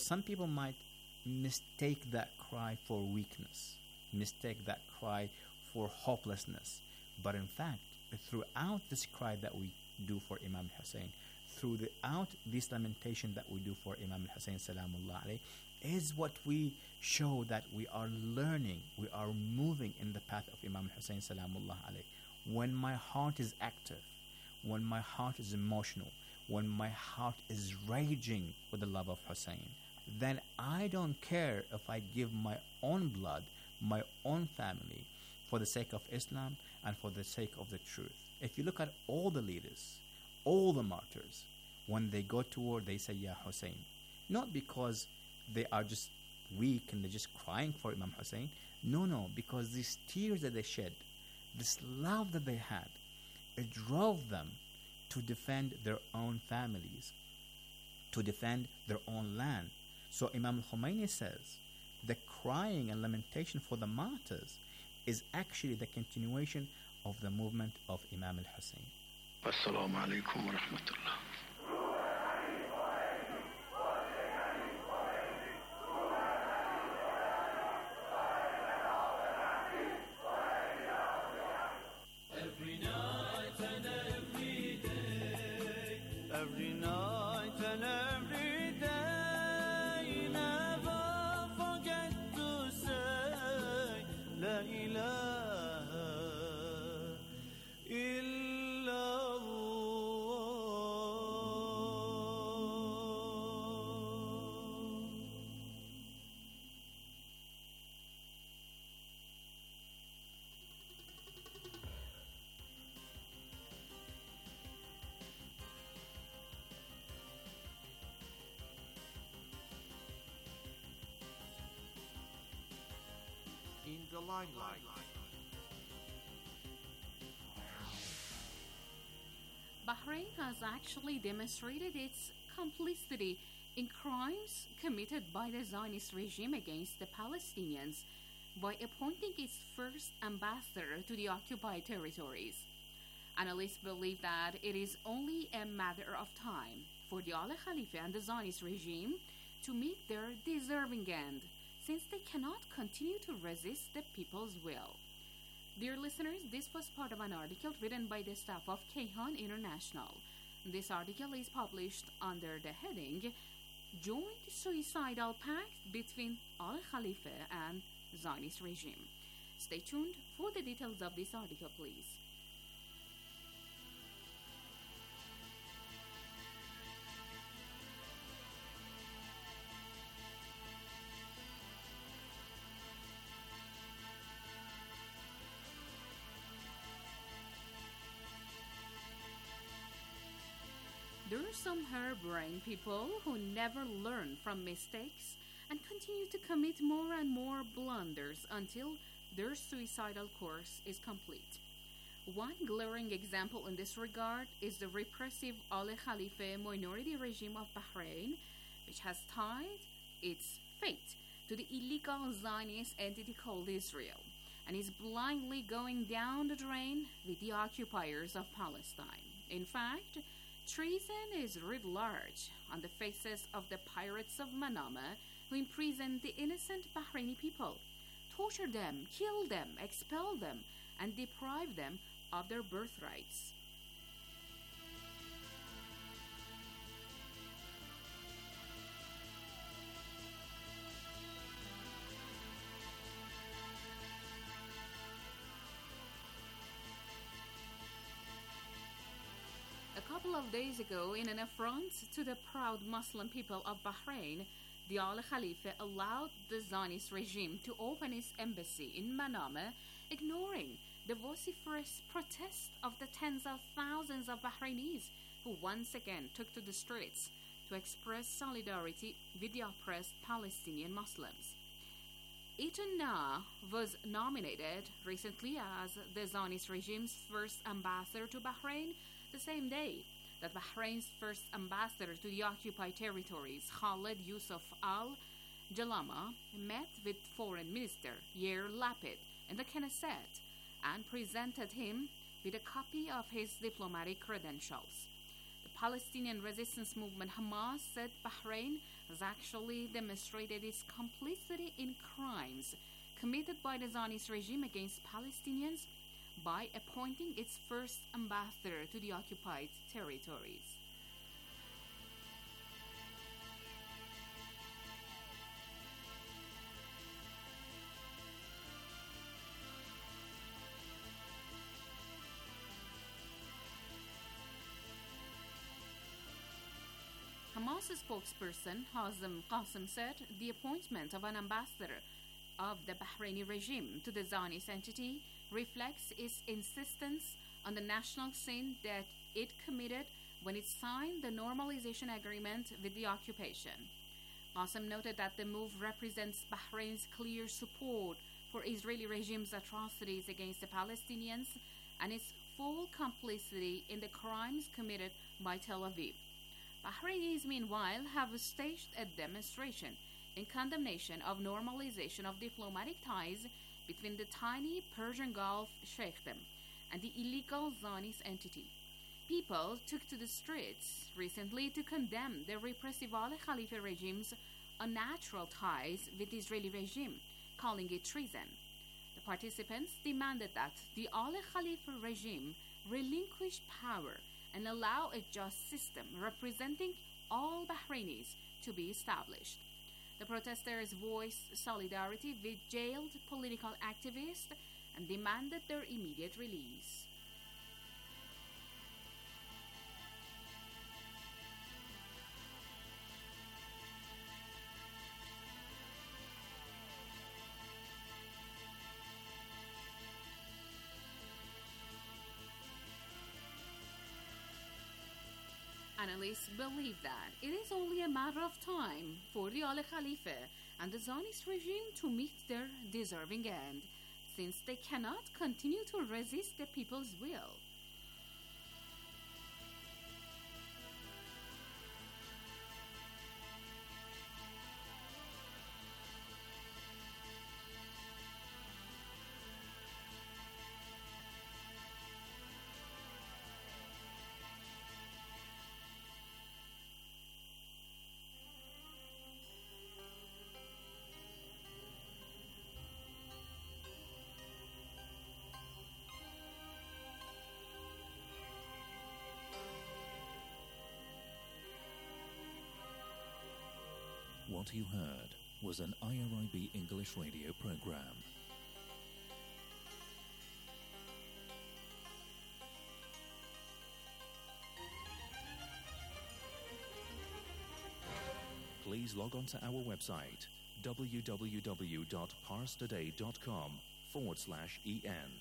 some people might mistake that cry for weakness, mistake that cry for hopelessness. But in fact, throughout this cry that we do for Imam Hussein, throughout this lamentation that we do for Imam Hussein Salamullah alayh, is what we show that we are learning, we are moving in the path of Imam Hussein Salamullah alayh. When my heart is active, when my heart is emotional, when my heart is raging with the love of Hussein, then I don't care if I give my own blood, my own family, for the sake of Islam and for the sake of the truth. If you look at all the leaders, all the martyrs, when they go to war, they say, Ya Hussein. Not because they are just weak and they're just crying for Imam Hussein. No, because these tears that they shed, this love that they had, it drove them to defend their own families, to defend their own land. So Imam al-Khomeini says, the crying and lamentation for the martyrs is actually the continuation of the movement of Imam al-Hussein. Assalamu alaikum wa rahmatullah. Every night and every day, every night and every day, never forget to say La ilaha illallah. In the limelight. Bahrain has actually demonstrated its complicity in crimes committed by the Zionist regime against the Palestinians by appointing its first ambassador to the occupied territories. Analysts believe that it is only a matter of time for the Ali Khalifa and the Zionist regime to meet their deserving end, since they cannot continue to resist the people's will. Dear listeners, this was part of an article written by the staff of Kayhan International. This article is published under the heading Joint Suicidal Pact Between Ali Khalifa and Zionist Regime. Stay tuned for the details of this article, please. There are some harebrained people who never learn from mistakes and continue to commit more and more blunders until their suicidal course is complete. One glaring example in this regard is the repressive Ali Khalifa minority regime of Bahrain, which has tied its fate to the illegal Zionist entity called Israel and is blindly going down the drain with the occupiers of Palestine. In fact, treason is writ large on the faces of the pirates of Manama who imprisoned the innocent Bahraini people, tortured them, killed them, expelled them, and deprived them of their birthrights. A couple of days ago, in an affront to the proud Muslim people of Bahrain, the Ali Khalifa allowed the Zionist regime to open its embassy in Manama, ignoring the vociferous protest of the tens of thousands of Bahrainis who once again took to the streets to express solidarity with the oppressed Palestinian Muslims. Ituna was nominated recently as the Zionist regime's first ambassador to Bahrain the same day that Bahrain's first ambassador to the occupied territories, Khaled Yusuf al-Jalama, met with Foreign Minister Yair Lapid in the Knesset and presented him with a copy of his diplomatic credentials. The Palestinian resistance movement Hamas said Bahrain has actually demonstrated its complicity in crimes committed by the Zionist regime against Palestinians by appointing its first ambassador to the occupied territories. Hamas spokesperson Hazem Qasem said the appointment of an ambassador of the Bahraini regime to the Zionist entity reflects its insistence on the national sin that it committed when it signed the normalization agreement with the occupation. Qasem noted that the move represents Bahrain's clear support for Israeli regime's atrocities against the Palestinians and its full complicity in the crimes committed by Tel Aviv. Bahrainis, meanwhile, have staged a demonstration in condemnation of normalization of diplomatic ties between the tiny Persian Gulf sheikhdom and the illegal Zionist entity. People took to the streets recently to condemn the repressive Ali Khalifa regime's unnatural ties with the Israeli regime, calling it treason. The participants demanded that the Ali Khalifa regime relinquish power and allow a just system representing all Bahrainis to be established. The protesters voiced solidarity with jailed political activists and demanded their immediate release. Analysts believe that it is only a matter of time for the Ali Khalifa and the Zionist regime to meet their deserving end, since they cannot continue to resist the people's will. What you heard was an IRIB English radio program. Please log on to our website www.parstoday.com/en.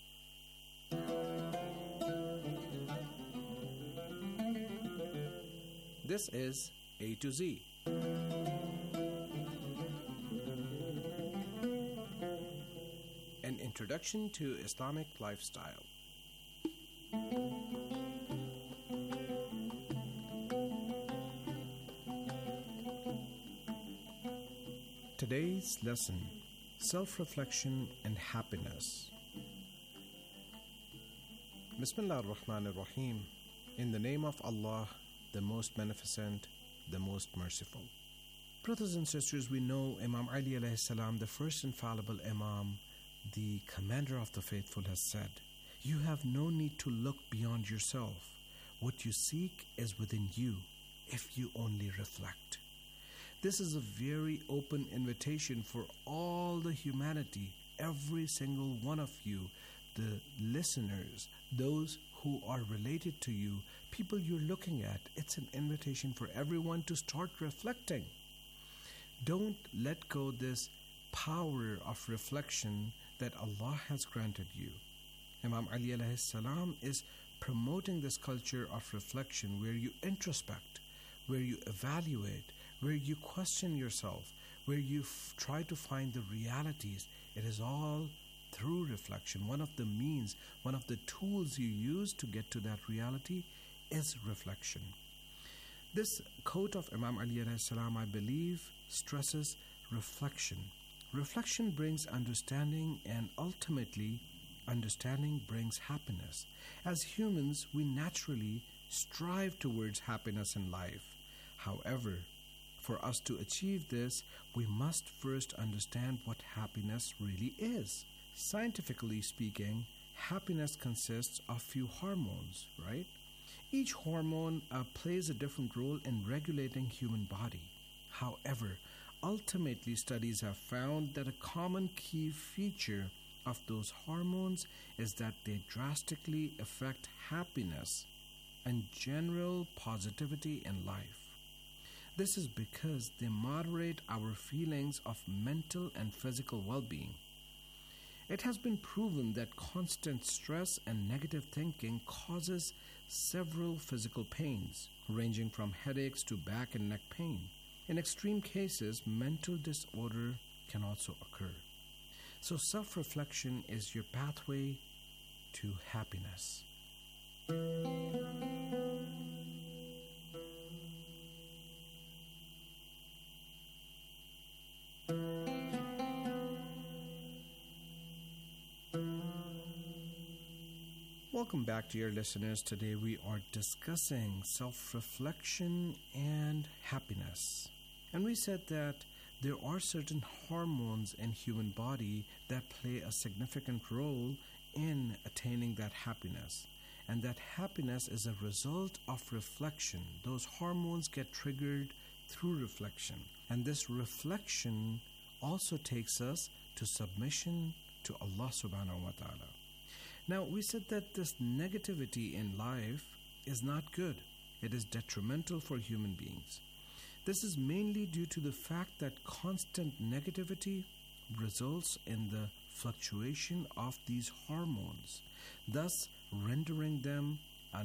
This is A to Z. An introduction to Islamic lifestyle. Today's lesson: self-reflection and happiness. Bismillah ar-Rahman ar-Rahim. In the name of Allah, the most beneficent, the most merciful. Brothers and sisters, we know Imam Ali alayhi salam, the first infallible Imam, the commander of the faithful, has said, "You have no need to look beyond yourself. What you seek is within you, if you only reflect." This is a very open invitation for all the humanity, every single one of you, the listeners, those who are related to you, people you're looking at. It's an invitation for everyone to start reflecting. Don't let go this power of reflection that Allah has granted you. Imam Ali alayhi salam is promoting this culture of reflection where you introspect, where you evaluate, where you question yourself, where you try to find the realities. It is all through reflection. One of the means, one of the tools you use to get to that reality is reflection. This quote of Imam Ali alayhi salam, I believe, stresses reflection. Reflection brings understanding, and ultimately, understanding brings happiness. As humans, we naturally strive towards happiness in life. However, for us to achieve this, we must first understand what happiness really is. Scientifically speaking, happiness consists of few hormones, right? Each hormone plays a different role in regulating human body. However, ultimately studies have found that a common key feature of those hormones is that they drastically affect happiness and general positivity in life. This is because they moderate our feelings of mental and physical well-being. It has been proven that constant stress and negative thinking causes several physical pains, ranging from headaches to back and neck pain. In extreme cases, mental disorder can also occur. So self-reflection is your pathway to happiness. Welcome back, dear listeners. Today we are discussing self-reflection and happiness. And we said that there are certain hormones in human body that play a significant role in attaining that happiness. And that happiness is a result of reflection. Those hormones get triggered through reflection. And this reflection also takes us to submission to Allah subhanahu wa ta'ala. Now, we said that this negativity in life is not good. It is detrimental for human beings. This is mainly due to the fact that constant negativity results in the fluctuation of these hormones, thus rendering them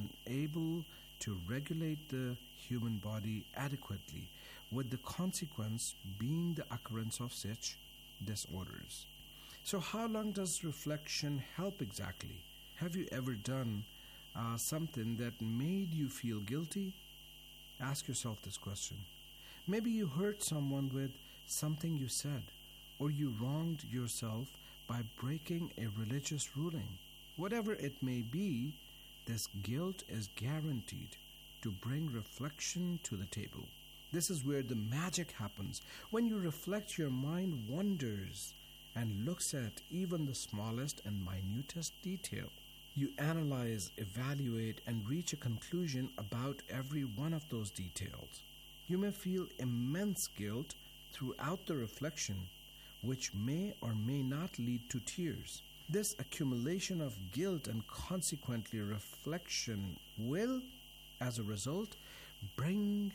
unable to regulate the human body adequately, with the consequence being the occurrence of such disorders. So how long does reflection help exactly? Have you ever done something that made you feel guilty? Ask yourself this question. Maybe you hurt someone with something you said, or you wronged yourself by breaking a religious ruling. Whatever it may be, this guilt is guaranteed to bring reflection to the table. This is where the magic happens. When you reflect, your mind wanders and looks at even the smallest and minutest detail. You analyze, evaluate, and reach a conclusion about every one of those details. You may feel immense guilt throughout the reflection, which may or may not lead to tears. This accumulation of guilt and consequently reflection will, as a result, bring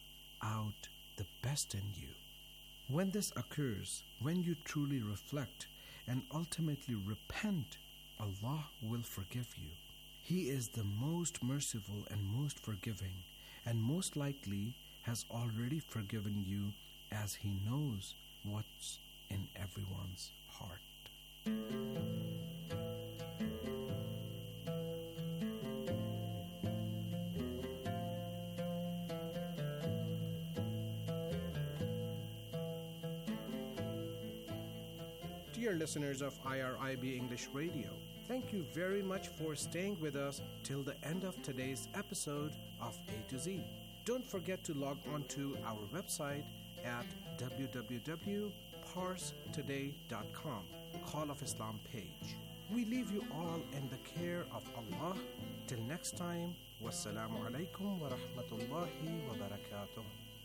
out the best in you. When this occurs, when you truly reflect and ultimately repent, Allah will forgive you. He is the most merciful and most forgiving, and most likely has already forgiven you, as He knows what's in everyone's heart. Dear listeners of IRIB English Radio, thank you very much for staying with us till the end of today's episode of A to Z. Don't forget to log on to our website at www.parstoday.com, Call of Islam page. We leave you all in the care of Allah. Till next time, wassalamu alaikum wa rahmatullahi wa barakatuh.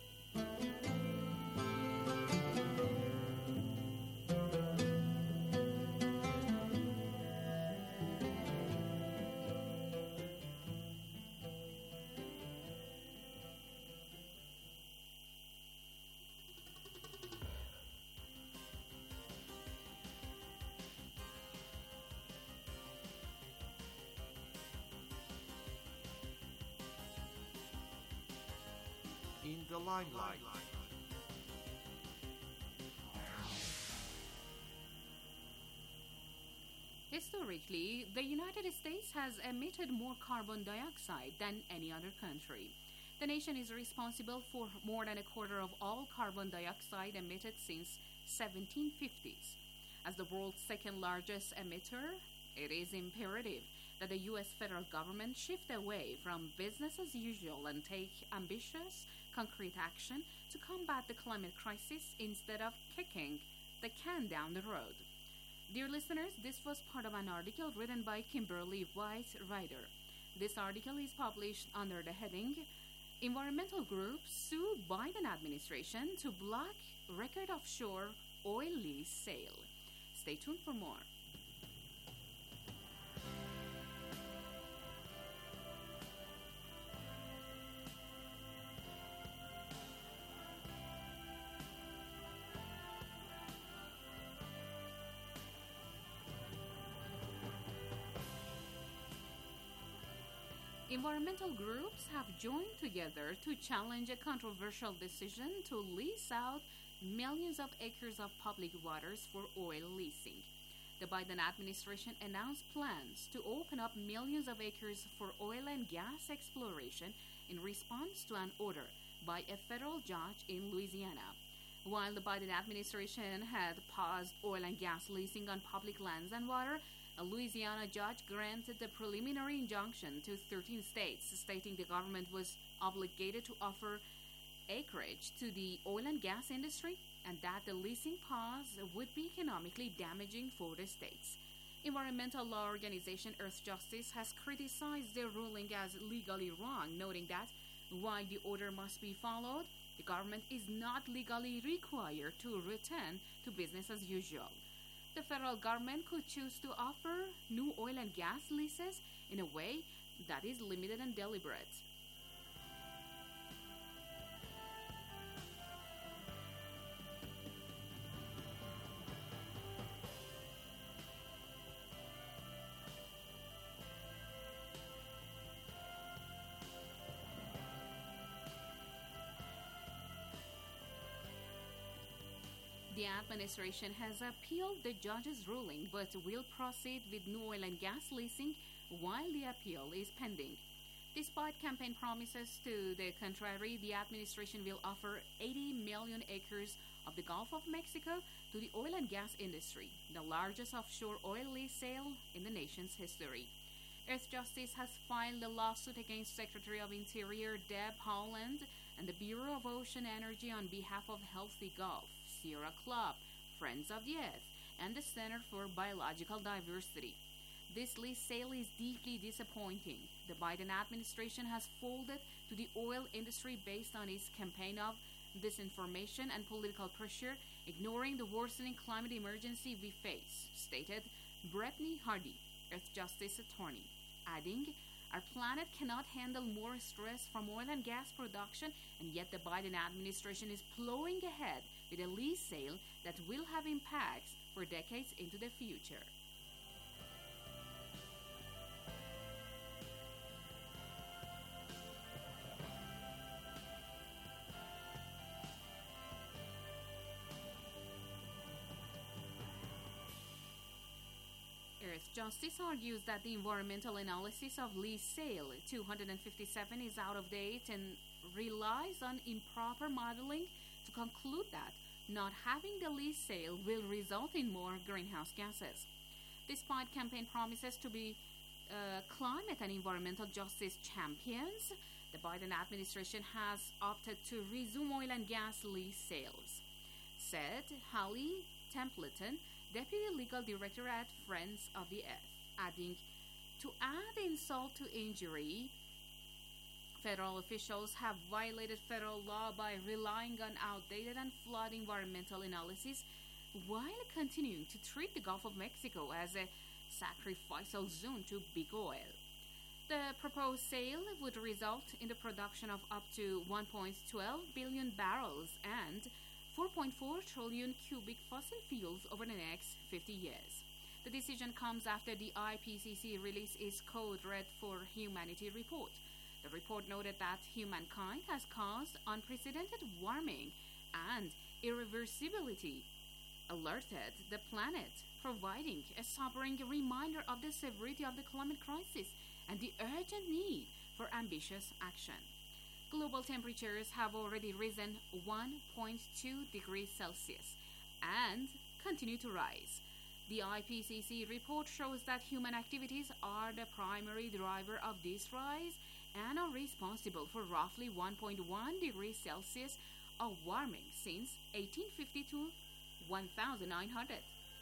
In the limelight. Historically, the United States has emitted more carbon dioxide than any other country. The nation is responsible for more than a quarter of all carbon dioxide emitted since 1750s. As the world's second largest emitter, it is imperative that the U.S. federal government shift away from business as usual and take ambitious, concrete action to combat the climate crisis instead of kicking the can down the road. Dear listeners, this was part of an article written by Kimberly White Ryder. This article is published under the heading Environmental Groups Sue Biden Administration to Block Record Offshore Oil Lease Sale. Stay tuned for more. Environmental groups have joined together to challenge a controversial decision to lease out millions of acres of public waters for oil leasing. The Biden administration announced plans to open up millions of acres for oil and gas exploration in response to an order by a federal judge in Louisiana. While the Biden administration had paused oil and gas leasing on public lands and water, a Louisiana judge granted the preliminary injunction to 13 states, stating the government was obligated to offer acreage to the oil and gas industry and that the leasing pause would be economically damaging for the states. Environmental law organization Earth Justice has criticized the ruling as legally wrong, noting that while the order must be followed, the government is not legally required to return to business as usual. The federal government could choose to offer new oil and gas leases in a way that is limited and deliberate. The administration has appealed the judge's ruling but will proceed with new oil and gas leasing while the appeal is pending. Despite campaign promises to the contrary, the administration will offer 80 million acres of the Gulf of Mexico to the oil and gas industry, the largest offshore oil lease sale in the nation's history. Earth Justice has filed a lawsuit against Secretary of Interior Deb Haaland and the Bureau of Ocean Energy on behalf of Healthy Gulf, Sierra Club, Friends of the Earth, and the Center for Biological Diversity. This lease sale is deeply disappointing. The Biden administration has folded to the oil industry based on its campaign of disinformation and political pressure, ignoring the worsening climate emergency we face, stated Brittany Hardy, Earth Justice attorney, adding, "Our planet cannot handle more stress from oil and gas production, and yet the Biden administration is plowing ahead with a lease sale that will have impacts for decades into the future." Earth Justice argues that the environmental analysis of lease sale 257 is out of date and relies on improper modeling to conclude that not having the lease sale will result in more greenhouse gases. Despite campaign promises to be climate and environmental justice champions, the Biden administration has opted to resume oil and gas lease sales, said Hallie Templeton, Deputy Legal Director at Friends of the Earth, adding, "To add insult to injury, federal officials have violated federal law by relying on outdated and flawed environmental analysis while continuing to treat the Gulf of Mexico as a sacrificial zone to big oil." The proposed sale would result in the production of up to 1.12 billion barrels and 4.4 trillion cubic fossil fuels over the next 50 years. The decision comes after the IPCC released its Code Red for Humanity report. The report noted that humankind has caused unprecedented warming and irreversibility, alerted the planet, providing a sobering reminder of the severity of the climate crisis and the urgent need for ambitious action. Global temperatures have already risen 1.2 degrees Celsius and continue to rise. The IPCC report shows that human activities are the primary driver of this rise and are responsible for roughly 1.1 degrees Celsius of warming since 1850 to 1900.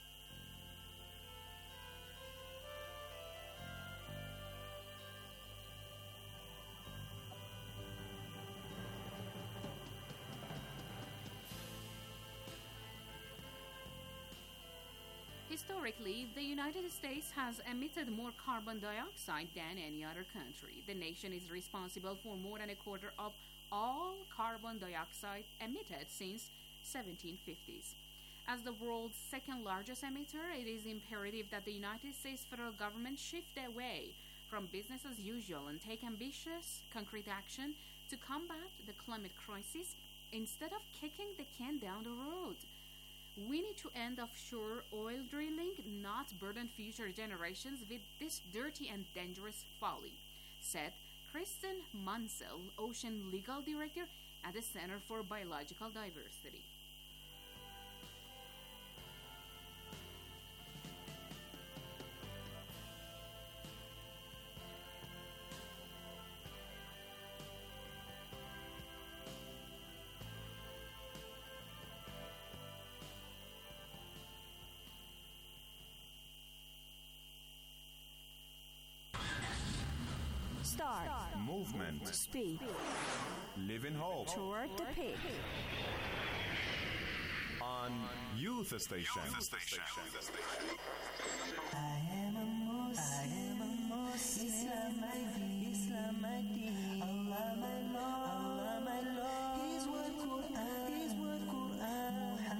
Historically, the United States has emitted more carbon dioxide than any other country. The nation is responsible for more than a quarter of all carbon dioxide emitted since 1750s. As the world's second largest emitter, it is imperative that the United States federal government shift away from business as usual and take ambitious, concrete action to combat the climate crisis instead of kicking the can down the road. We need to end offshore oil drilling, not burden future generations with this dirty and dangerous folly, said Kristen Munsell, Ocean Legal Director at the Center for Biological Diversity. Start. Movement. Speed. Living Hope. Toward the peak. On Youth Station. I am a Muslim. Islam my deen. Allah my Lord. His word Quran.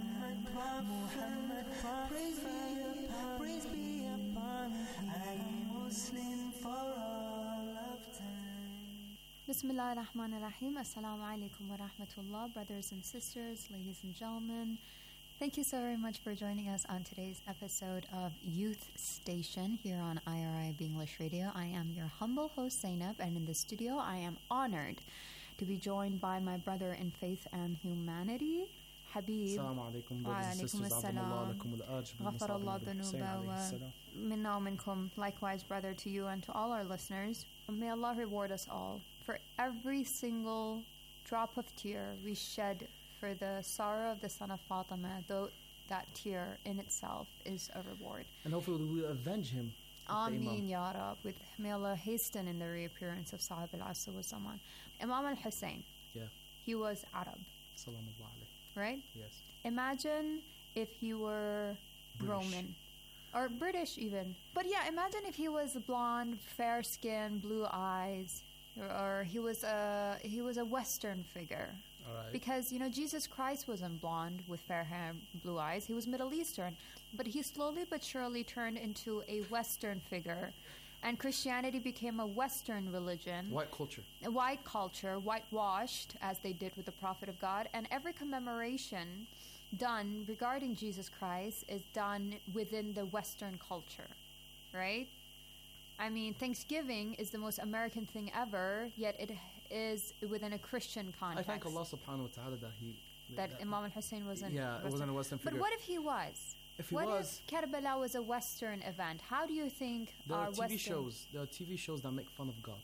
Muhammad Prophet. Praise be upon. I am Muslim for all of time. Bismillah ar-Rahman ar-Rahim. Assalamu alaikum wa rahmatullah, brothers and sisters, ladies and gentlemen. Thank you so very much for joining us on today's episode of Youth Station here on IRIB English Radio. I am your humble host Zainab, and in the studio I am honored to be joined by my brother in faith and humanity, Habib. Assalamu alaikum, brothers and sisters. Ghafarallah dhunuba wa minna wa minkum. Likewise, brother, to you and to all our listeners. May Allah reward us all for every single drop of tear we shed for the sorrow of the son of Fatima, though that tear in itself is a reward. And hopefully we will avenge him. Ameen Ya Rab. May Allah hasten in the reappearance of Sahib al-Asr wa Zaman. Imam al-Hussein. Yeah. He was Arab. Sallallahu alayhi. Right? Yes. Imagine if he were British. Roman. Or British even. But yeah, imagine if he was blonde, fair skin, blue eyes. Or he was a Western figure. All right. Because, Jesus Christ wasn't blonde with fair hair and blue eyes. He was Middle Eastern. But he slowly but surely turned into a Western figure. And Christianity became a Western religion. White culture. A white culture, whitewashed, as they did with the Prophet of God. And every commemoration done regarding Jesus Christ is done within the Western culture. Right? I mean, Thanksgiving is the most American thing ever, yet it is within a Christian context. I thank Allah subhanahu wa ta'ala that Imam al-Hussein wasn't Yeah, it wasn't a Western figure. But what if he was? If he what was, if Karbala was a Western event? How do you think there our are TV shows. There are TV shows that make fun of God,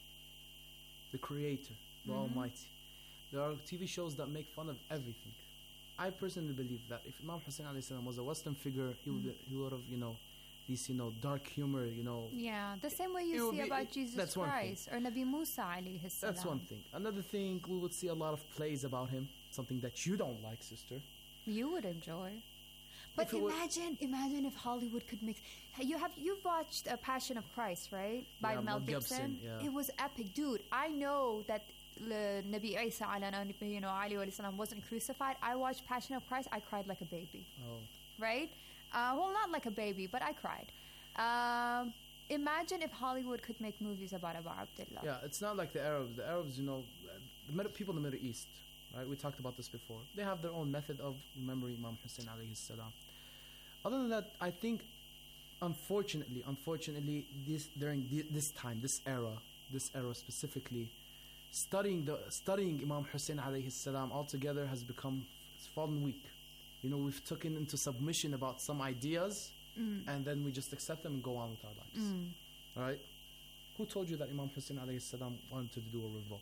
the Creator, the Almighty. There are TV shows that make fun of everything. I personally believe that if Imam Hussein alayhi salam was a Western figure, he would have this dark humor, Yeah, the same way you see about Jesus Christ or Nabi Musa alayhi salam. That's one thing. Another thing, we would see a lot of plays about him, something that you don't like, sister. You would enjoy. But imagine if Hollywood could mix. You've watched Passion of Christ, right? By Mel Gibson. Yeah. It was epic, dude. I know that Nabi Isa alayhi salam wasn't crucified. I watched Passion of Christ. I cried like a baby. Oh. Right? Well, not like a baby, but I cried. Imagine if Hollywood could make movies about Abu Abdullah. Yeah, it's not like the Arabs. The Arabs, people in the Middle East, right? We talked about this before. They have their own method of remembering Imam Hussein alayhi salam. Other than that, I think, unfortunately, during this time, this era specifically, studying Imam Hussein alayhi salam altogether has fallen weak. We've taken into submission about some ideas and then we just accept them and go on with our lives. All right? Who told you that Imam Hussein alayhi salam wanted to do a revolt?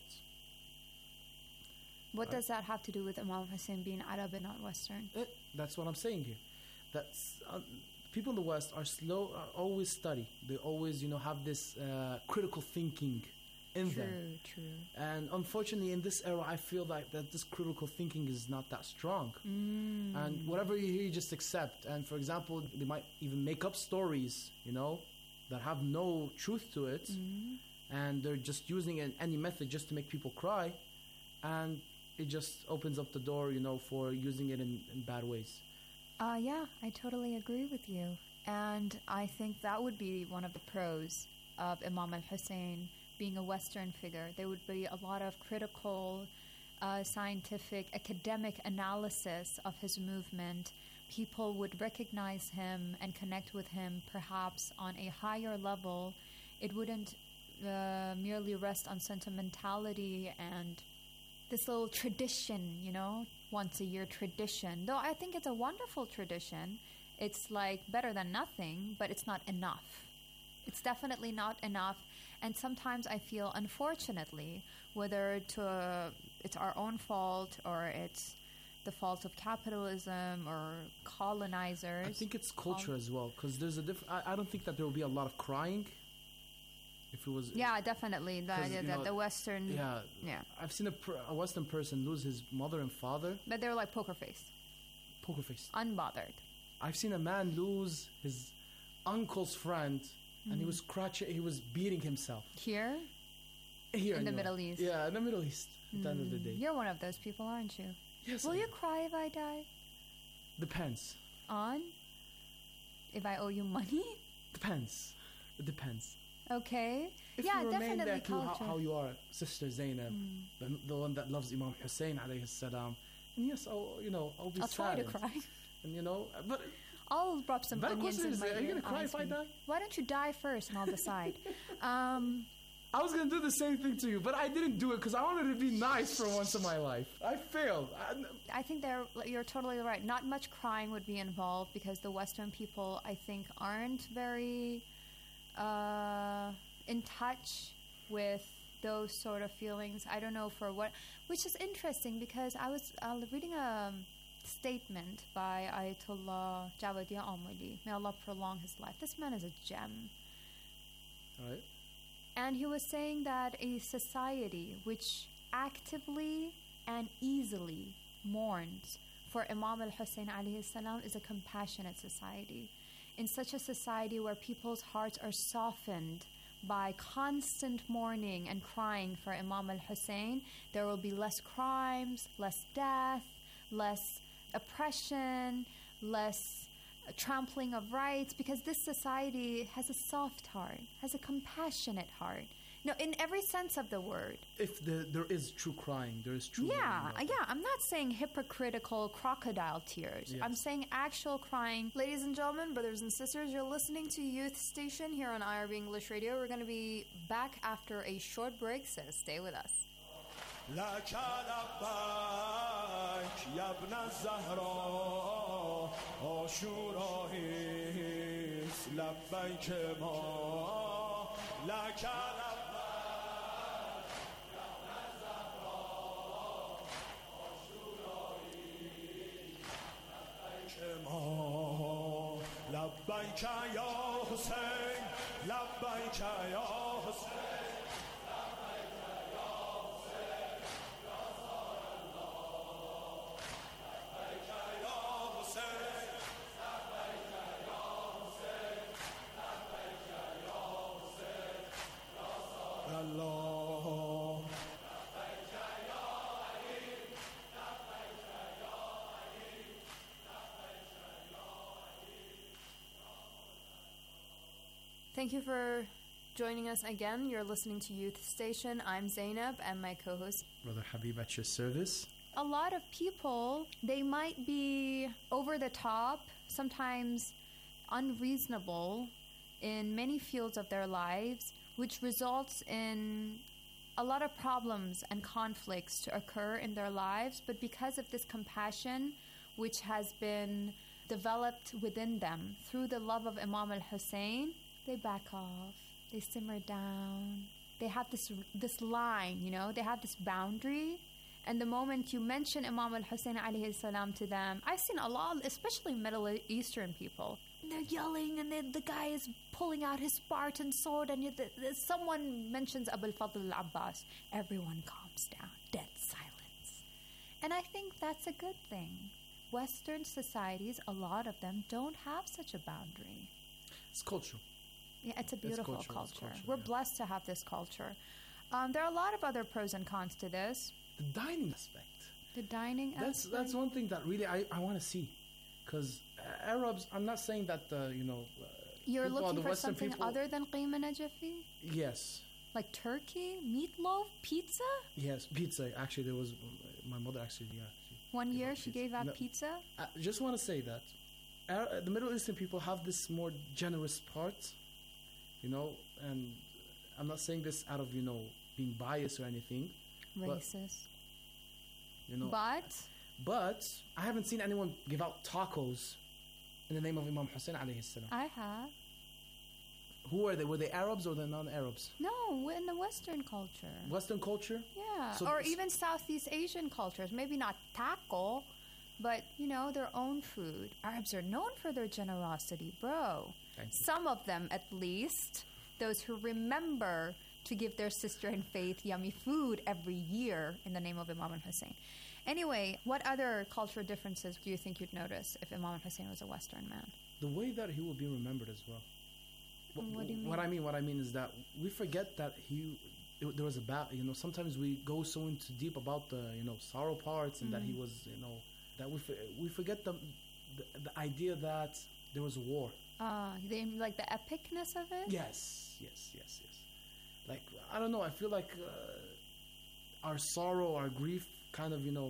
What does that have to do with Imam Hussein being Arab and not Western? That's what I'm saying here. That's people in the West are always study. They always, have this critical thinking in them. True. And unfortunately, in this era, I feel like that this critical thinking is not that strong. And whatever you hear, you just accept. And for example, they might even make up stories, that have no truth to it. And they're just using any method just to make people cry. And it just opens up the door, for using it in bad ways. Yeah, I totally agree with you. And I think that would be one of the pros of Imam al-Hussein being a Western figure. There would be a lot of critical, scientific, academic analysis of his movement. People would recognize him and connect with him perhaps on a higher level. It wouldn't merely rest on sentimentality and this little tradition, once a year tradition. Though I think it's a wonderful tradition. It's like better than nothing, but it's not enough. It's definitely not enough. And sometimes I feel, unfortunately, whether it's our own fault or it's the fault of capitalism or colonizers. I think it's culture as well, because there's a different. I don't think that there will be a lot of crying. If it was, yeah, definitely. The idea that the Western, yeah. I've seen a Western person lose his mother and father, but they were like poker face, unbothered. I've seen a man lose his uncle's friend, and he was he was beating himself. Here in the Middle East. Yeah, in the Middle East. At the end of the day, you're one of those people, aren't you? Yes. Will you cry if I die? Depends. On? If I owe you money? Depends. It depends. Okay. If yeah, you remain definitely that how you are, Sister Zainab, the one that loves Imam Hussein alayhi salam. And yes, I'll be I'll try to saddened. cry. And but I'll rub some onions in my ear. Are you gonna cry if I die? Why don't you die first and I'll decide? I was gonna do the same thing to you, but I didn't do it because I wanted to be nice for once in my life. I failed. I think you're totally right. Not much crying would be involved because the Western people, I think, aren't very in touch with those sort of feelings. I don't know for what, which is interesting because I was reading a statement by Ayatollah Jawadiya Amuli. May Allah prolong his life. This man is a gem. All right. And he was saying that a society which actively and easily mourns for Imam al-Hussein alayhi salam is a compassionate society. In such a society where people's hearts are softened by constant mourning and crying for Imam al-Hussein, there will be less crimes, less death, less oppression, less trampling of rights, because this society has a soft heart, has a compassionate heart. In every sense of the word. If there is true crying, there is true. Yeah. I'm not saying hypocritical crocodile tears. Yes. I'm saying actual crying. Ladies and gentlemen, brothers and sisters, you're listening to Youth Station here on IRB English Radio. We're going to be back after a short break, so stay with us. لك لبيك يا ابن الزهراء عاشوراییست لبیک ما لك لبیک یا حسین لبیک یا حسین Thank you for joining us again. You're listening to Youth Station. I'm Zainab and my co-host Brother Habib at your service. A lot of people, they might be over the top, sometimes unreasonable in many fields of their lives, which results in a lot of problems and conflicts to occur in their lives. But because of this compassion, which has been developed within them through the love of Imam al-Hussein, they back off, they simmer down. They have this line, you know, they have this boundary. And the moment you mention Imam al-Hussein alayhi salam to them, I've seen a lot, especially Middle Eastern people, they're yelling, and then the guy is pulling out his Spartan sword, and someone mentions Abu al-Fadl al-Abbas. Everyone calms down, dead silence. And I think that's a good thing. Western societies, a lot of them don't have such a boundary. It's cultural. Yeah, it's a beautiful culture. We're yeah. blessed to have this culture. There are a lot of other pros and cons to this. The dining aspect. The dining aspect? That's one thing that really I want to see. Because Arabs, I'm not saying that, You're looking the for Western something people, other than qima najafi? Yes. Like turkey, meatloaf, pizza? Yes, pizza. Actually, there was, my mother actually, yeah. One year she gave out pizza? I just want to say that the Middle Eastern people have this more generous part, you know, and I'm not saying this out of, you know, being biased or anything. Racist. You know, But I haven't seen anyone give out tacos in the name of Imam Hussein alayhi salam. I have. Who were they? Were they Arabs or the non-Arabs? No, in the Western culture. Western culture? Yeah, So or even Southeast Asian cultures. Maybe not taco, but, you know, their own food. Arabs are known for their generosity, bro. Thank you. Some of them, at least, those who remember to give their sister in faith yummy food every year in the name of Imam al-Hussein. Anyway, what other cultural differences do you think you'd notice if Imam al-Hussein was a Western man? The way that he will be remembered as well. What do you mean? What I mean is that we forget that there was a battle. You know, sometimes we go so into deep about the, you know, sorrow parts, and that he was, you know, that we forget the idea that there was a war. Like the epicness of it? Yes. Like, I don't know, I feel like our sorrow, our grief kind of, you know,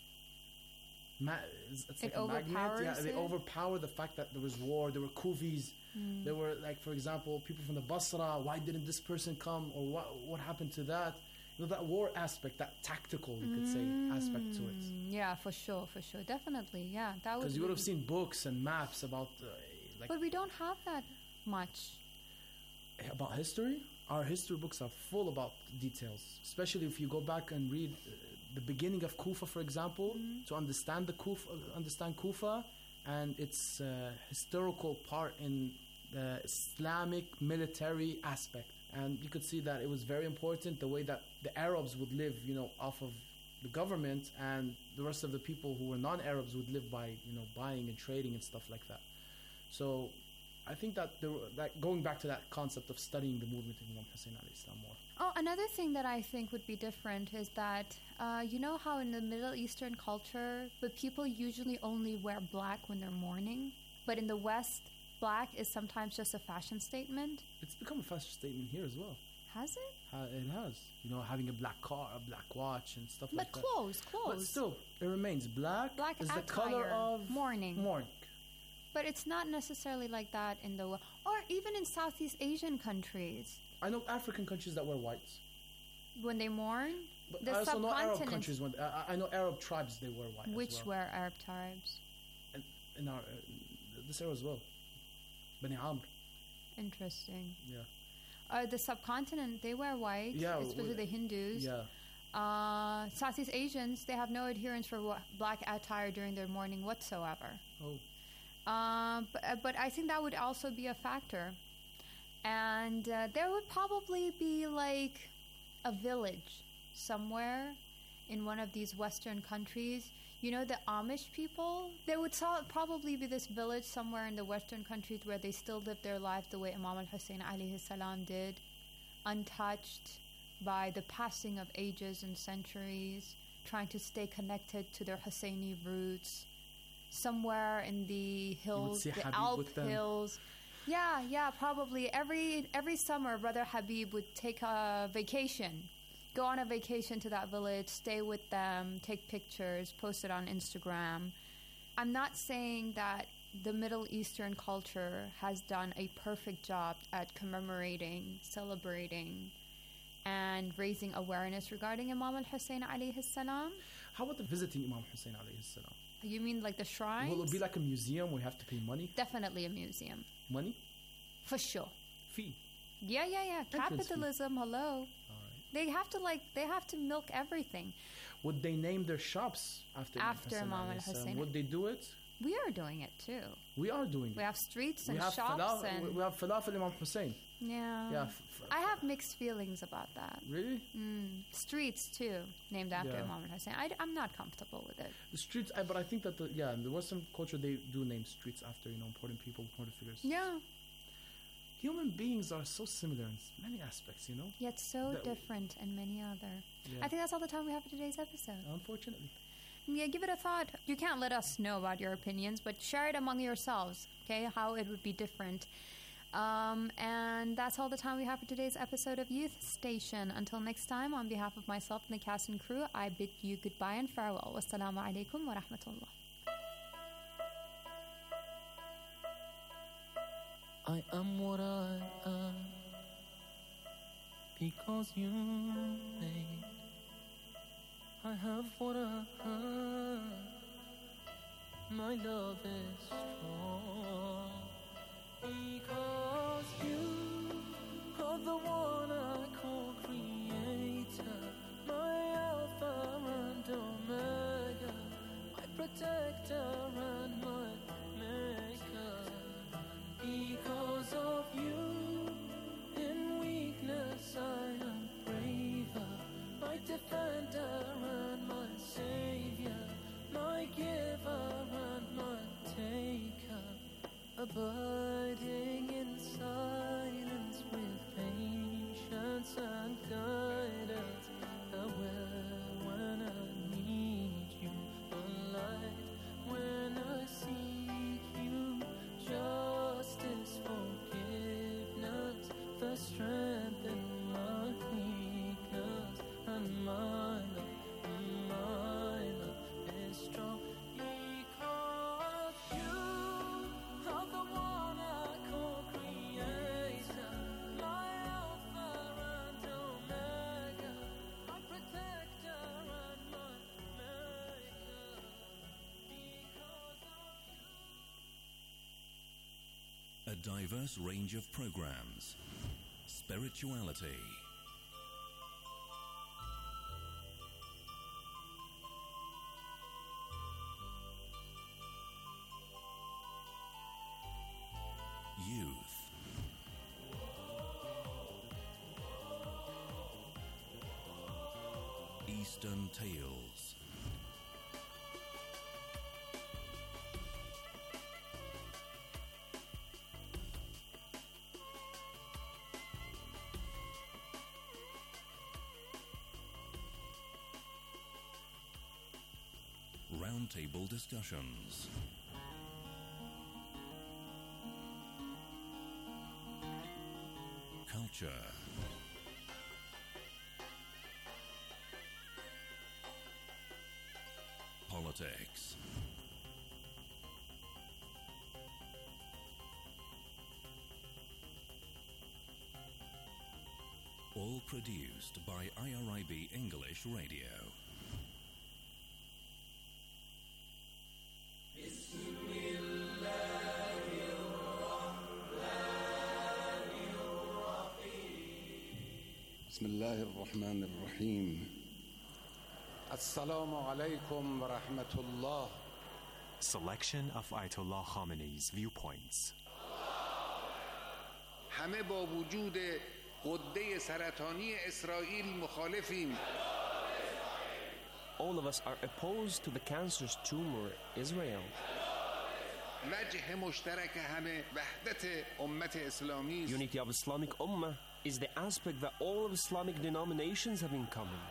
it's like a magnet. Yeah, they overpower the fact that there was war, there were kufis, there were, like, for example, people from the Basra, why didn't this person come, or what happened to that? You know, that war aspect, that tactical, you could say, aspect to it. Yeah, for sure, definitely, yeah. That would. Because you would have seen books and maps about, But we don't have that much. About history? Our history books are full about details, especially if you go back and read the beginning of Kufa, for example, to understand Kufa and its historical part in the Islamic military aspect. And you could see that it was very important the way that the Arabs would live, you know, off of the government, and the rest of the people who were non-Arabs would live by, you know, buying and trading and stuff like that. So I think that going back to that concept of studying the movement of Imam Hussein alayhi salam more. Oh, another thing that I think would be different is that, you know how in the Middle Eastern culture, the people usually only wear black when they're mourning, but in the West, black is sometimes just a fashion statement? It's become a fashion statement here as well. Has it? It has. You know, having a black car, a black watch, and stuff like that. But clothes. But still, it remains black. Black is attire, the color of mourning. Mourning. But it's not necessarily like that in the... Or even in Southeast Asian countries. I know African countries that wear whites. When they mourn? But the I also know Arab countries. I know Arab tribes, they wear white Which as well. were Arab tribes? In our this era as well. Bani Amr. Interesting. Yeah. The subcontinent, they wear white. Yeah. Especially the Hindus. Yeah. Southeast Asians, they have no adherence for black attire during their mourning whatsoever. Oh. But I think that would also be a factor. And there would probably be like a village somewhere in one of these Western countries. You know, the Amish people? There would probably be this village somewhere in the Western countries where they still live their life the way Imam al-Hussein alayhi salam did, untouched by the passing of ages and centuries, trying to stay connected to their Husseini roots. Somewhere in the hills, the Alp hills. Yeah, probably. Every summer, Brother Habib would take a vacation, go on a vacation to that village, stay with them, take pictures, post it on Instagram. I'm not saying that the Middle Eastern culture has done a perfect job at commemorating, celebrating, and raising awareness regarding Imam al-Hussein alayhi salam. How about the visiting Imam Hussein alayhi salam? You mean like the shrines? Will it be like a museum where you have to pay money? Definitely a museum. Money? For sure. Fee? Yeah. Entrance fee. Capitalism, hello. They have to milk everything. Would they name their shops after Imam alayhi al-Hussein? salam? Would they do it? We are doing it too. We are doing it. We have streets and we have shops and we have Falafel Imam Hussein. yeah. I have mixed feelings about that. Really? Streets too, named after Yeah. Imam al-Hussein. I'm not comfortable with it. The streets, but I think that in the Western culture they do name streets after important people, important figures. Yeah. Human beings are so similar in many aspects, Yet so That- different in many other. Yeah. I think that's all the time we have for today's episode. Unfortunately. Yeah, give it a thought. You can't let us know about your opinions, but share it among yourselves, okay? How it would be different. And that's all the time we have for today's episode of Youth Station. Until next time, on behalf of myself and the cast and crew, I bid you goodbye and farewell. Wassalamu alaikum wa rahmatullah. I am what I am because you made. I have what I have. My love is strong because you are the one I call creator, my alpha and omega, my protector and my maker. Because of you, in weakness I am braver, my defender and my savior, my giver and my taker, abiding in silence with patience and guidance, aware when I need you, the light when I seek you, justice, forgiveness, the strength in my weakness, and my love is strong because you are the one I call creator, my alpha and omega, my protector and my maker, because of A diverse range of programs, spirituality, youth, Eastern Tales, roundtable discussions, culture, politics, all produced by IRIB English Radio. بسم الله الرحمن الرحيم السلام عليكم ورحمة الله. Selection of Ayatollah Khamenei's viewpoints. همه با وجود غده سرطانی اسرائیل مخالفیم. All of us are opposed to the cancerous tumor, Israel. وجه مشترک همه وحدت امت اسلامی است. Unity of Islamic Ummah is the aspect that all of Islamic denominations have in common.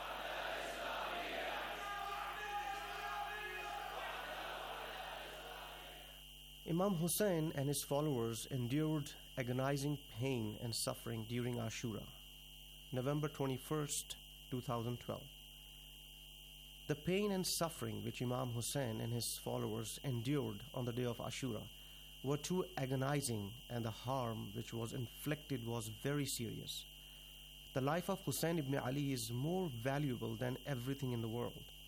Imam Hussein and his followers endured agonizing pain and suffering during Ashura, November 21st, 2012. The pain and suffering which Imam Hussein and his followers endured on the day of Ashura were too agonizing, and the harm which was inflicted was very serious. The life of Hussein ibn Ali is more valuable than everything in the world.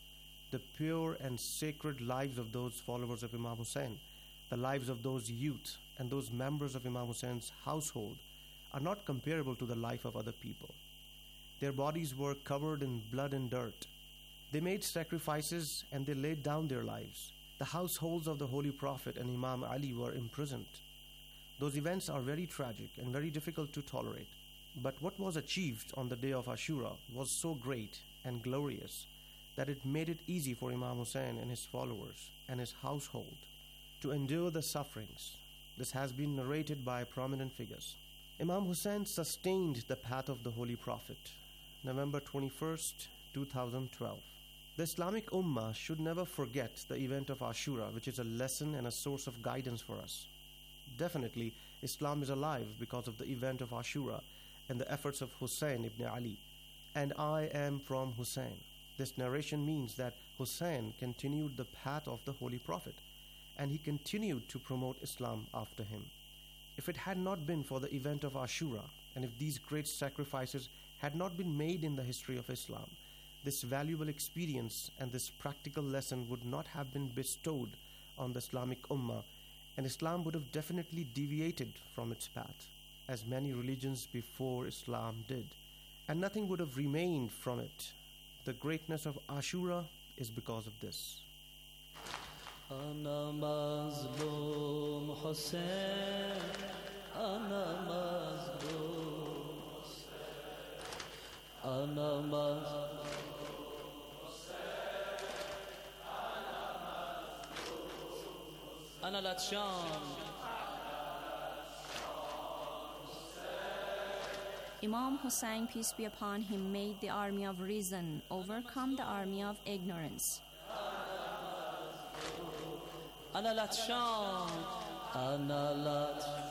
the pure and sacred lives of those followers of Imam Hussein, the lives of those youth and those members of Imam Hussein's household are not comparable to the life of other people. Their bodies were covered in blood and dirt. They made sacrifices and they laid down their lives. The households of the Holy Prophet and Imam Ali were imprisoned. Those events are very tragic and very difficult to tolerate. But what was achieved on the day of Ashura was so great and glorious that it made it easy for Imam Hussein and his followers and his household to endure the sufferings. This has been narrated by prominent figures. Imam Hussein sustained the path of the Holy Prophet. November 21st, 2012. The Islamic Ummah should never forget the event of Ashura, which is a lesson and a source of guidance for us. Definitely, Islam is alive because of the event of Ashura and the efforts of Hussein ibn Ali. And I am from Hussein. This narration means that Hussein continued the path of the Holy Prophet, and he continued to promote Islam after him. If it had not been for the event of Ashura, and if these great sacrifices had not been made in the history of Islam, this valuable experience and this practical lesson would not have been bestowed on the Islamic Ummah, and Islam would have definitely deviated from its path, as many religions before Islam did, and nothing would have remained from it. The greatness of Ashura is because of this. Ana mazlum Hussein, ana mazlum Hussein, ana mazlum Hussein, ana latshan. Imam Hussein, peace be upon him, made the army of reason overcome the army of ignorance. أنا لاتشان أنا لاتشان.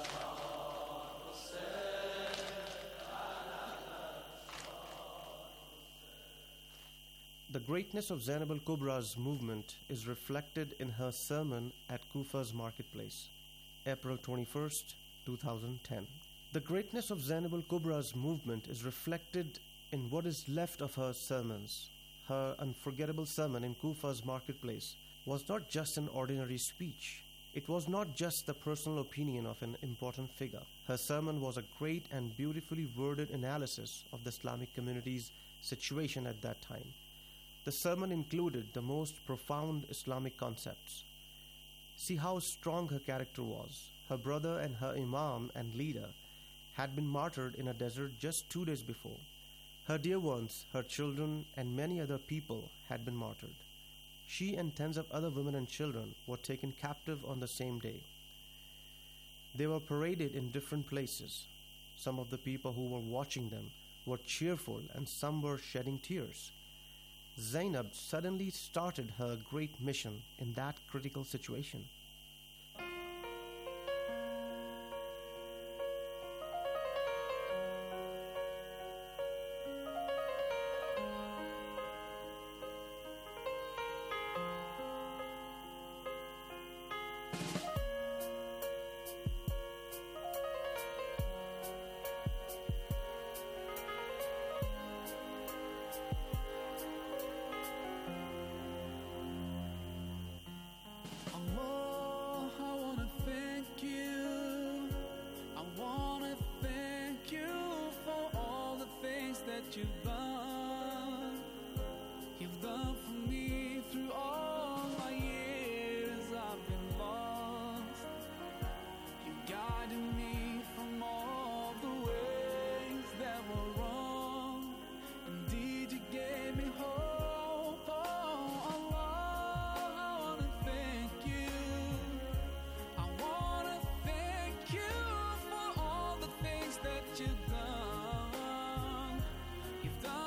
The greatness of Zainab al-Kubra's movement is reflected in her sermon at Kufa's marketplace, April 21st, 2010. The greatness of Zainab al-Kubra's movement is reflected in what is left of her sermons. Her unforgettable sermon in Kufa's marketplace was not just an ordinary speech. It was not just the personal opinion of an important figure. Her sermon was a great and beautifully worded analysis of the Islamic community's situation at that time. The sermon included the most profound Islamic concepts. See how strong her character was. Her brother and her imam and leader had been martyred in a desert just 2 days before. Her dear ones, her children, and many other people had been martyred. She and tens of other women and children were taken captive on the same day. They were paraded in different places. Some of the people who were watching them were cheerful and some were shedding tears. Zainab suddenly started her great mission in that critical situation. You've done for me through all my years. I've been lost. You guided me from all the ways that were wrong. Indeed, you gave me hope. Oh, Allah, I wanna thank you. I wanna thank you for all the things that you've done. You've done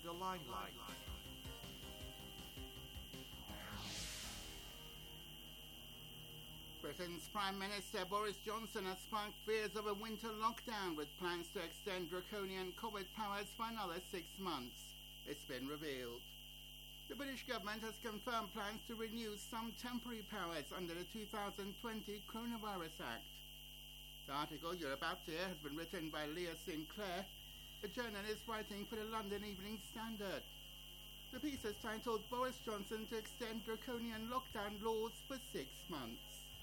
the limelight. Britain's Prime Minister Boris Johnson has sparked fears of a winter lockdown with plans to extend draconian COVID powers for another 6 months. It's been revealed. The British government has confirmed plans to renew some temporary powers under the 2020 Coronavirus Act. The article you're about to hear has been written by Leah Sinclair, a journalist writing for the London Evening Standard. The piece is titled Boris Johnson to Extend Draconian Lockdown Laws for 6 months.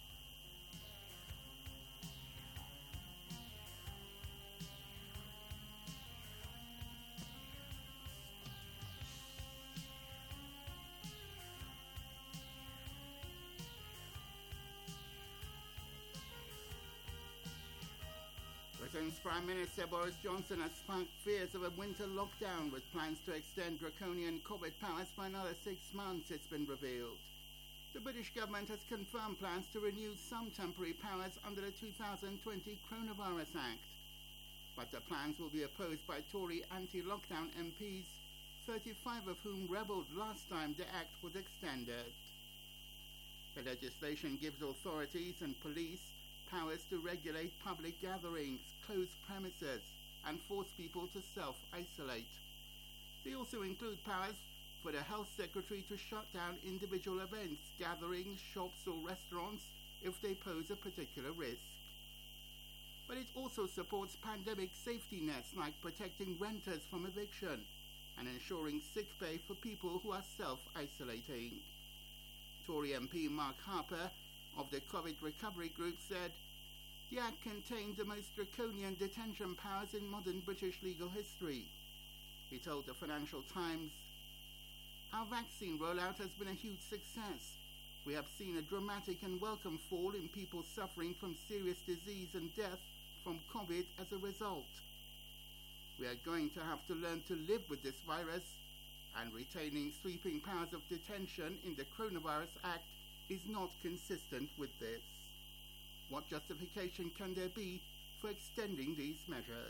Britain's Prime Minister Boris Johnson has sparked fears of a winter lockdown with plans to extend draconian COVID powers for another 6 months, it's been revealed. The British government has confirmed plans to renew some temporary powers under the 2020 Coronavirus Act. But the plans will be opposed by Tory anti-lockdown MPs, 35 of whom rebelled last time the act was extended. The legislation gives authorities and police powers to regulate public gatherings, close premises, and force people to self-isolate. They also include powers for the Health Secretary to shut down individual events, gatherings, shops or restaurants if they pose a particular risk. But it also supports pandemic safety nets like protecting renters from eviction and ensuring sick pay for people who are self-isolating. Tory MP Mark Harper of the COVID Recovery Group said, "The Act contained the most draconian detention powers in modern British legal history." He told the Financial Times, "Our vaccine rollout has been a huge success. We have seen a dramatic and welcome fall in people suffering from serious disease and death from COVID as a result. We are going to have to learn to live with this virus, and retaining sweeping powers of detention in the Coronavirus Act is not consistent with this. What justification can there be for extending these measures?"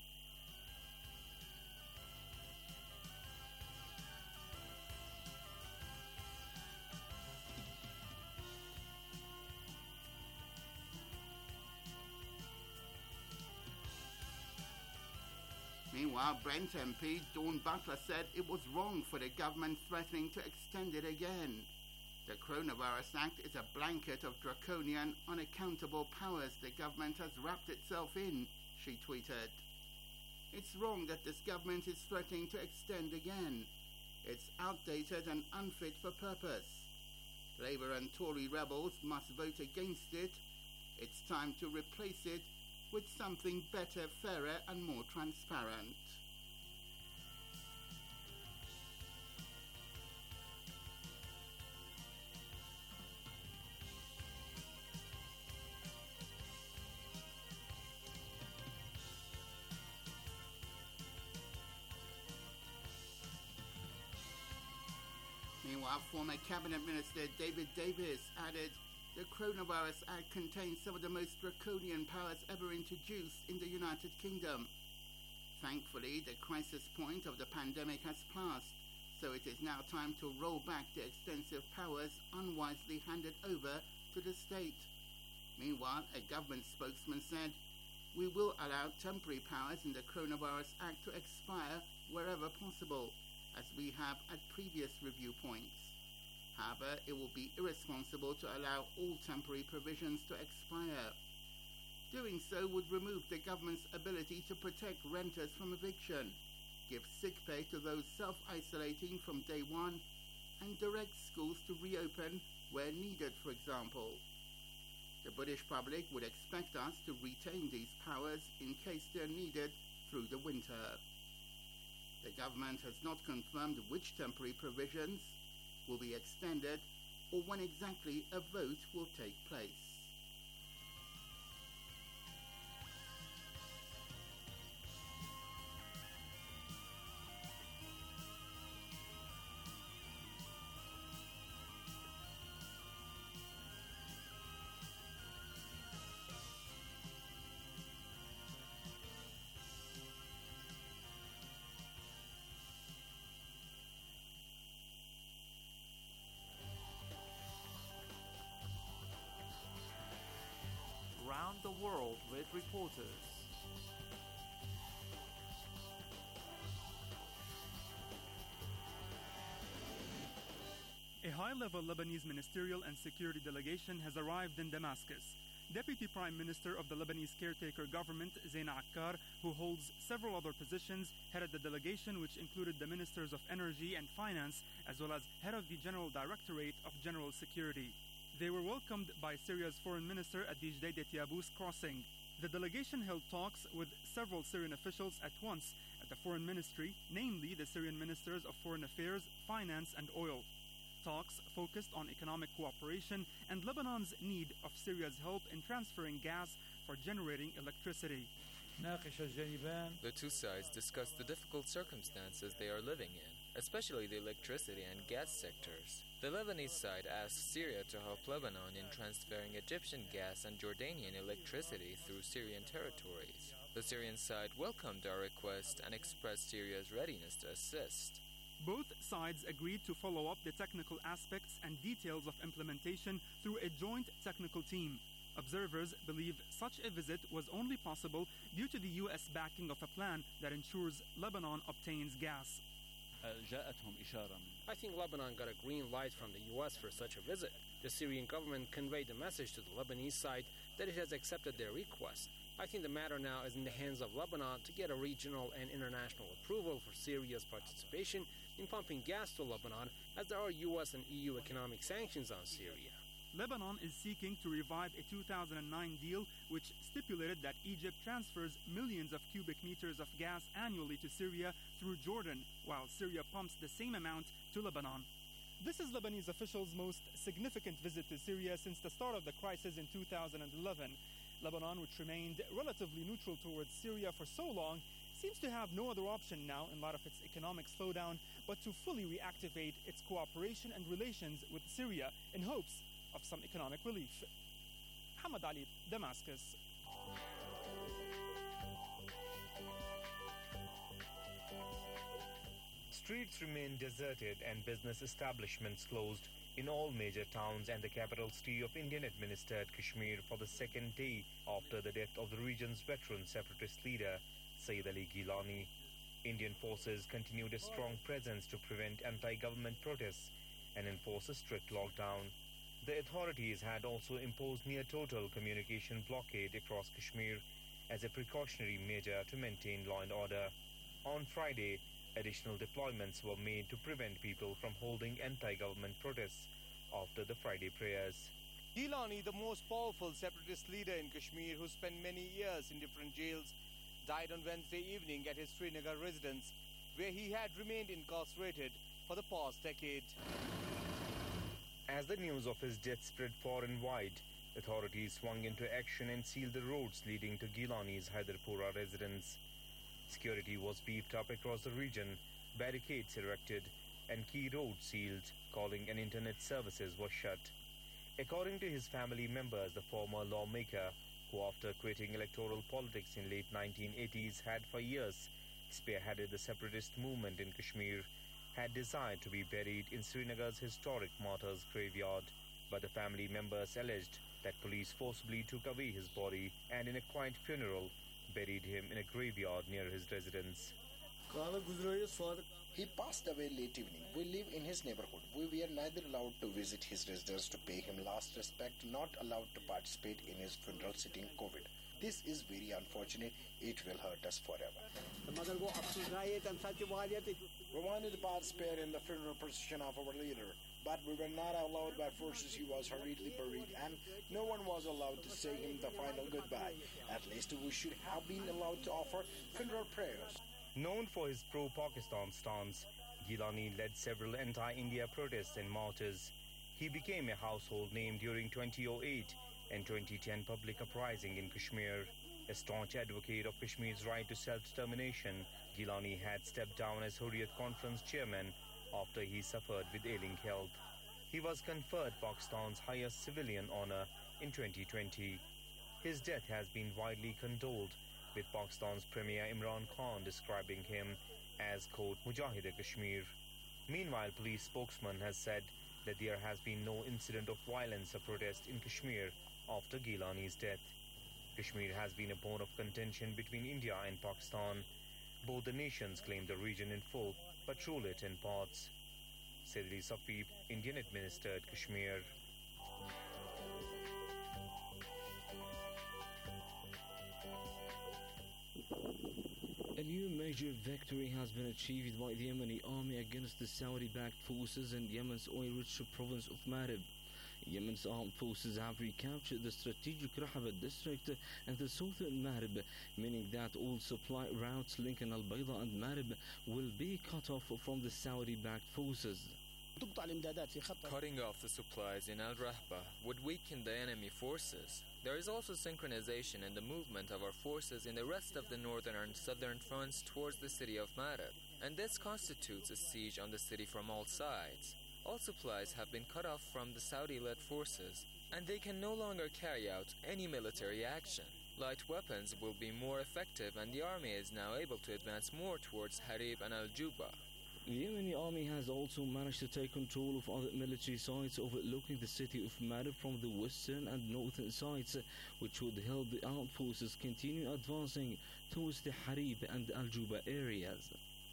Meanwhile, Brent MP Dawn Butler said it was wrong for the government threatening to extend it again. "The Coronavirus Act is a blanket of draconian, unaccountable powers the government has wrapped itself in," she tweeted. "It's wrong that this government is threatening to extend again. It's outdated and unfit for purpose. Labour and Tory rebels must vote against it. It's time to replace it with something better, fairer and more transparent." Meanwhile, former Cabinet Minister David Davis added, "The Coronavirus Act contains some of the most draconian powers ever introduced in the United Kingdom. Thankfully, the crisis point of the pandemic has passed, so it is now time to roll back the extensive powers unwisely handed over to the state." Meanwhile, a government spokesman said, "We will allow temporary powers in the Coronavirus Act to expire wherever possible, as we have at previous review points. However, it will be irresponsible to allow all temporary provisions to expire. Doing so would remove the government's ability to protect renters from eviction, give sick pay to those self-isolating from day one, and direct schools to reopen where needed, for example. The British public would expect us to retain these powers in case they're needed through the winter." The government has not confirmed which temporary provisions will be extended or when exactly a vote will take place. with reporters. A high-level Lebanese ministerial and security delegation has arrived in Damascus. Deputy Prime Minister of the Lebanese caretaker government, Zain Akkar, who holds several other positions, headed the delegation, which included the Ministers of Energy and Finance, as well as head of the General Directorate of General Security. They were welcomed by Syria's Foreign Minister at the Jdeida-Tiabous crossing. The delegation held talks with several Syrian officials at once at the Foreign Ministry, namely the Syrian Ministers of Foreign Affairs, Finance and Oil. Talks focused on economic cooperation and Lebanon's need of Syria's help in transferring gas for generating electricity. The two sides discussed the difficult circumstances they are living in, especially the electricity and gas sectors. The Lebanese side asked Syria to help Lebanon in transferring Egyptian gas and Jordanian electricity through Syrian territories. The Syrian side welcomed our request and expressed Syria's readiness to assist. Both sides agreed to follow up the technical aspects and details of implementation through a joint technical team. Observers believe such a visit was only possible due to the U.S. backing of a plan that ensures Lebanon obtains gas. I think Lebanon got a green light from the U.S. for such a visit. The Syrian government conveyed the message to the Lebanese side that it has accepted their request. I think the matter now is in the hands of Lebanon to get a regional and international approval for Syria's participation in pumping gas to Lebanon, as there are U.S. and EU economic sanctions on Syria. Lebanon is seeking to revive a 2009 deal which stipulated that Egypt transfers millions of cubic meters of gas annually to Syria through Jordan, while Syria pumps the same amount to Lebanon. This is Lebanese officials' most significant visit to Syria since the start of the crisis in 2011. Lebanon, which remained relatively neutral towards Syria for so long, seems to have no other option now in light of its economic slowdown but to fully reactivate its cooperation and relations with Syria in hopes of some economic relief. Hamad Ali, Damascus. Streets remain deserted and business establishments closed in all major towns and the capital city of Indian-administered Kashmir for the second day after the death of the region's veteran separatist leader, Sayyid Ali Gilani. Indian forces continued a strong presence to prevent anti-government protests and enforce a strict lockdown. The authorities had also imposed near-total communication blockade across Kashmir as a precautionary measure to maintain law and order. On Friday, additional deployments were made to prevent people from holding anti-government protests after the Friday prayers. Gilani, the most powerful separatist leader in Kashmir who spent many years in different jails, died on Wednesday evening at his Srinagar residence, where he had remained incarcerated for the past decade. As the news of his death spread far and wide, authorities swung into action and sealed the roads leading to Gilani's Hyderpura residence. Security was beefed up across the region, barricades erected, and key roads sealed, calling and internet services were shut. According to his family members, the former lawmaker, who after quitting electoral politics in late 1980s had for years spearheaded the separatist movement in Kashmir, had desired to be buried in Srinagar's historic martyrs' graveyard, but the family members alleged that police forcibly took away his body and in a quiet funeral buried him in a graveyard near his residence. He passed away late evening. We live in his neighborhood. We were neither allowed to visit his residence to pay him last respect, not allowed to participate in his funeral sitting COVID. This is very unfortunate. It will hurt us forever. We wanted to participate in the funeral procession of our leader, but we were not allowed by forces. He was hurriedly buried and no one was allowed to say him the final goodbye. At least we should have been allowed to offer funeral prayers. Known for his pro-Pakistan stance, Gilani led several anti-India protests and marches. He became a household name during 2008 and 2010 public uprising in Kashmir. A staunch advocate of Kashmir's right to self-determination, Gilani had stepped down as Hurriyat Conference chairman after he suffered with ailing health. He was conferred Pakistan's highest civilian honor in 2020. His death has been widely condoled, with Pakistan's Premier Imran Khan describing him as, quote, Mujahid-e-Kashmir. Meanwhile, police spokesman has said that there has been no incident of violence or protest in Kashmir after Gilani's death. Kashmir has been a bone of contention between India and Pakistan. Both the nations claim the region in full, but rule it in parts. Said Safi, Indian-administered Kashmir. A new major victory has been achieved by the Yemeni army against the Saudi-backed forces in Yemen's oil-rich province of Marib. Yemen's armed forces have recaptured the strategic Rahabat district in the southern Marib, meaning that all supply routes linking Al-Bayda and Marib will be cut off from the Saudi-backed forces. Cutting off the supplies in Al-Rahba would weaken the enemy forces. There is also synchronization in the movement of our forces in the rest of the northern and southern fronts towards the city of Marib, and this constitutes a siege on the city from all sides. All supplies have been cut off from the Saudi-led forces, and they can no longer carry out any military action. Light weapons will be more effective, and the army is now able to advance more towards Harib and Al-Juba. The Yemeni army has also managed to take control of other military sites overlooking the city of Marib from the western and northern sides, which would help the armed forces continue advancing towards the Harib and Al-Juba areas.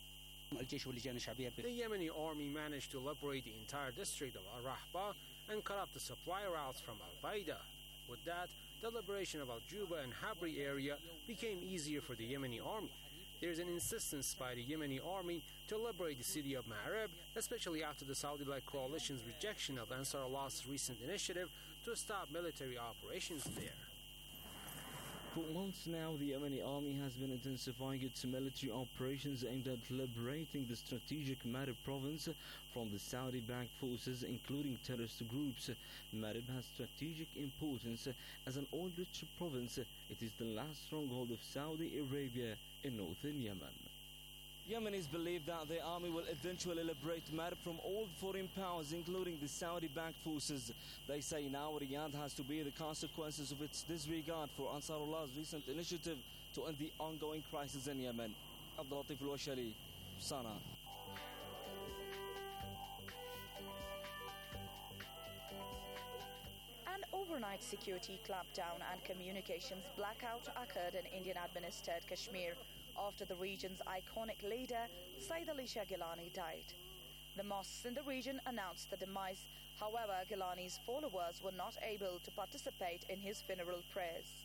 The Yemeni army managed to liberate the entire district of Al-Rahba and cut off the supply routes from Al-Bayda. With that, the liberation of Al-Juba and Habri area became easier for the Yemeni army. There is an insistence by the Yemeni army to liberate the city of Marib, especially after the Saudi-led coalition's rejection of Ansar Allah's recent initiative to stop military operations there. For months now, the Yemeni army has been intensifying its military operations aimed at liberating the strategic Marib province from the Saudi-backed forces, including terrorist groups. Marib has strategic importance as an oil-rich province. It is the last stronghold of Saudi Arabia in northern Yemen. Yemenis believe that their army will eventually liberate Marib from all foreign powers, including the Saudi-backed forces. They say now Riyadh has to bear the consequences of its disregard for Ansarullah's recent initiative to end the ongoing crisis in Yemen. Abdul Latif Al-Washari, Sana. An overnight security clampdown and communications blackout occurred in Indian-administered Kashmir after the region's iconic leader, Sayyid Ali Shah Gilani, died. The mosques in the region announced the demise. However, Gilani's followers were not able to participate in his funeral prayers.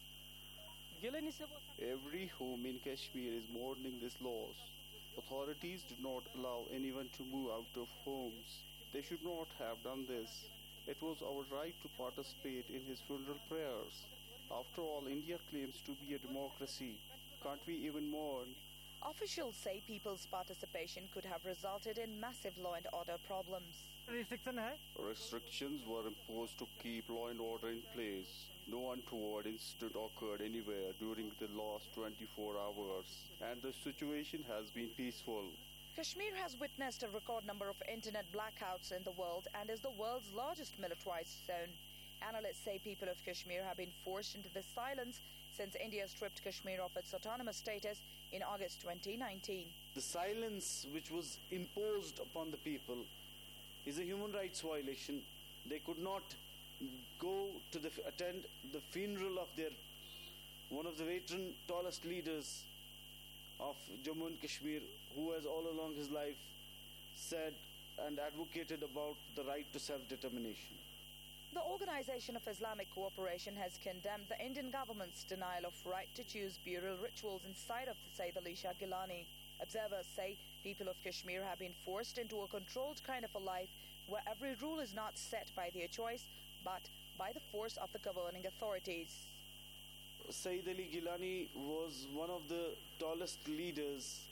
Every home in Kashmir is mourning this loss. Authorities do not allow anyone to move out of homes. They should not have done this. It was our right to participate in his funeral prayers. After all, India claims to be a democracy. Can't we even mourn? Officials say people's participation could have resulted in massive law and order problems. Restrictions were imposed to keep law and order in place. No untoward incident occurred anywhere during the last 24 hours, and the situation has been peaceful. Kashmir has witnessed a record number of internet blackouts in the world and is the world's largest militarized zone. Analysts say people of Kashmir have been forced into this silence since India stripped Kashmir of its autonomous status in August 2019. The silence which was imposed upon the people is a human rights violation. They could not go to attend the funeral of one of the veteran tallest leaders of Jammu and Kashmir, who has all along his life said and advocated about the right to self-determination. The Organization of Islamic Cooperation has condemned the Indian government's denial of right to choose burial rituals inside of the Sayyid Ali Shah Gilani. Observers say people of Kashmir have been forced into a controlled kind of a life where every rule is not set by their choice but by the force of the governing authorities. Sayyid Ali Gilani was one of the tallest leaders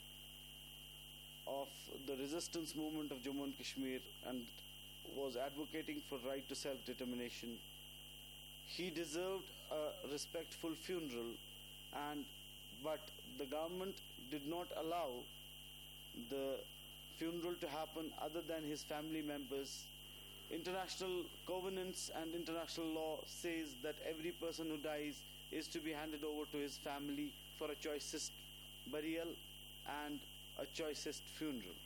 of the resistance movement of Jammu and Kashmir and was advocating for right to self-determination. He deserved a respectful funeral, but the government did not allow the funeral to happen other than his family members. International covenants and international law says that every person who dies is to be handed over to his family for a choicest burial and a choicest funeral.